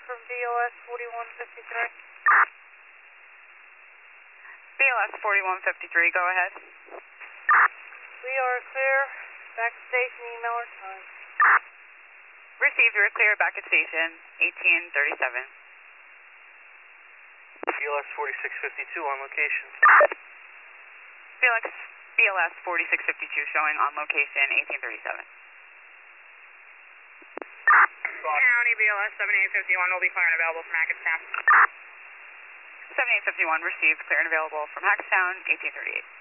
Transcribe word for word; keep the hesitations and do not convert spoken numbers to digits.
from B L S forty-one fifty-three. B L S forty-one fifty-three, go ahead. We are clear. Back to station, email our time. Received, you're clear, back at station, eighteen thirty-seven. B L S forty-six fifty-two on location. B L S, B L S forty-six fifty-two showing on location, eighteen thirty-seven. County B L S seventy-eight fifty-one will be clear and available from Hackettstown. seventy-eight fifty-one received, clear and available from Hackettstown, eighteen thirty-eight.